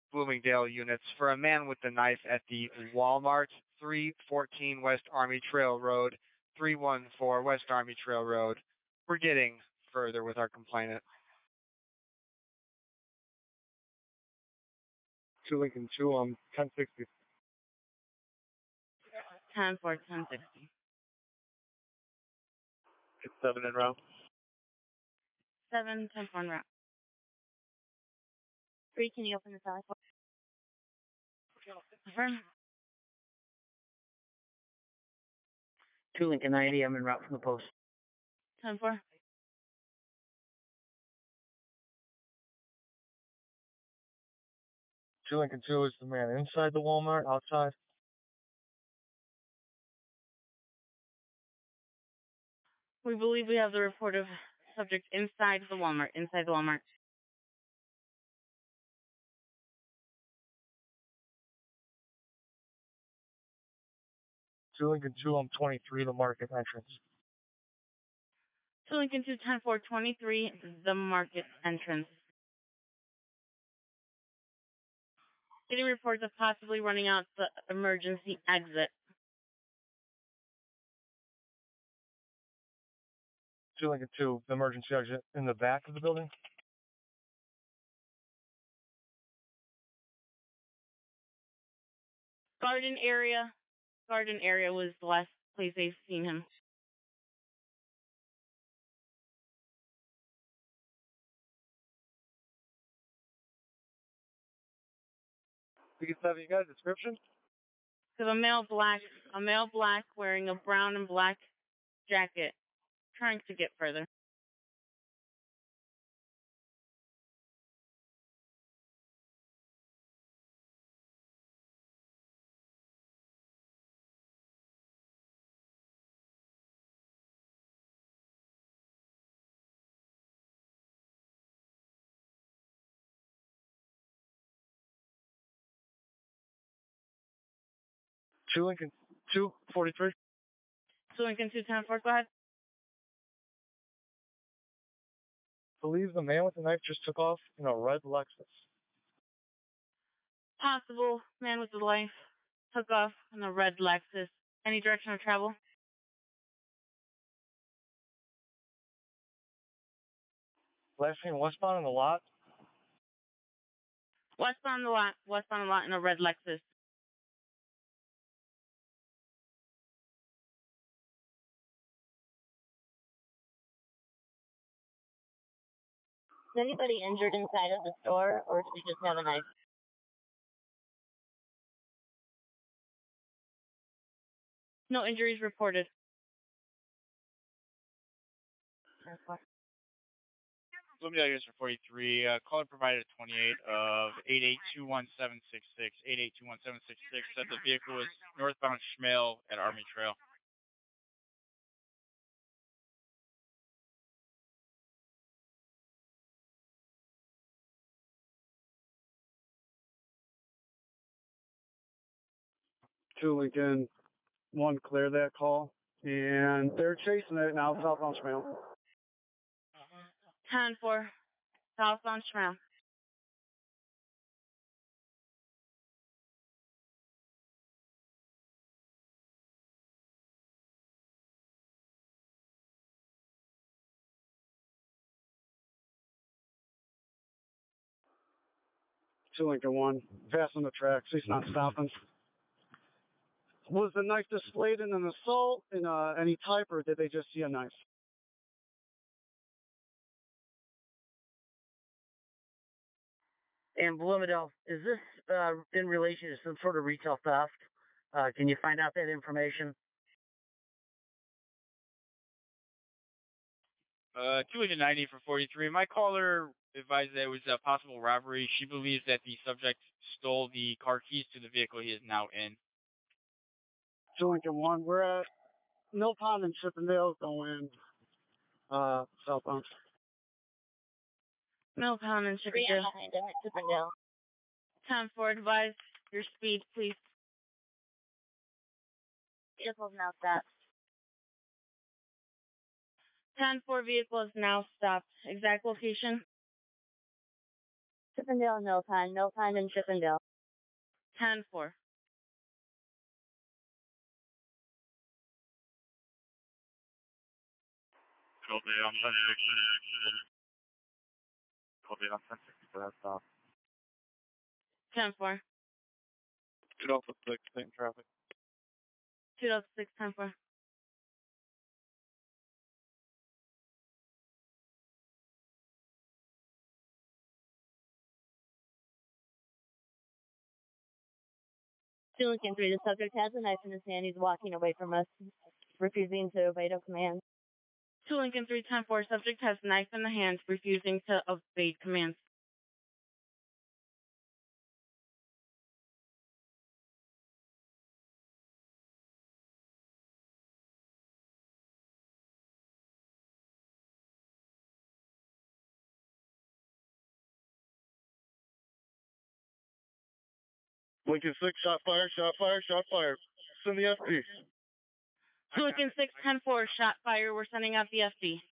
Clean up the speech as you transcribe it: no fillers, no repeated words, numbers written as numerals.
Bloomingdale units for a man with a knife at the Walmart, 314 West Army Trail Road, 314 West Army Trail Road. We're getting further with our complainant. To Lincoln 2, 1060. 10-4, 1060. It's 7 en route. 7-10-4 en route. 3, can you open the side? Confirm. 2 Lincoln 90, I'm en route from the post. 10-4. To Lincoln 2, is the man inside the Walmart, outside? We believe we have the report of subject inside the Walmart. Inside the Walmart. To Lincoln 2, 23, the market entrance. 2 Lincoln 2, 10-4-23, the market entrance. Getting reports of possibly running out the emergency exit. To Lincoln 2, the emergency exit in the back of the building. Garden area. Garden area was the last place they've seen him. B7, you got a description? So a male black wearing a brown and black jacket, trying to get further. To Lincoln 2, 43. 2 Lincoln 2, 10-4, go ahead. Believes the man with the knife just took off in a red Lexus. Possible man with the knife took off in a red Lexus. Any direction of travel? Last seen westbound in the lot. Westbound the lot in a red Lexus. Is anybody injured inside of the store, or did we just have a knife? No injuries reported. Bloomingdale units for 43. Caller provided 28 of 8821-766. 8821-766 said the vehicle was northbound Schmale at Army Trail. To Lincoln 1, clear that call. And they're chasing it now, southbound Schmale. 10-4, southbound Schmale. To Lincoln 1, passing the tracks, he's not stopping. Was the knife displayed in an assault in any type, or did they just see a knife? And Bloomingdale, is this in relation to some sort of retail theft? Can you find out that information? 290 for 43. My caller advised that it was a possible robbery. She believes that the subject stole the car keys to the vehicle he is now in. To Lincoln 1, we're at Mill Pond and Chippendale going southbound. Mill Pond and Chippendale. 10-4, advise your speed, please. Vehicle's now stopped. 10-4, vehicle is now stopped. Exact location? Chippendale, no time in Chippendale. 10-4. Copy, I'm 1060 for that stop. 10-4. 2 Alpha 6, same traffic. 206, 10-4. Lincoln 3, the subject has a knife in his hand. He's walking away from us, refusing to obey the command. 2 Lincoln 3, 10-4. Subject has knife in the hand, refusing to obey commands. Lincoln 6, shot fire, shot fire, shot fire. Send the FP. 2 Lincoln 6, 10-4. Shot fire. We're sending out the FD.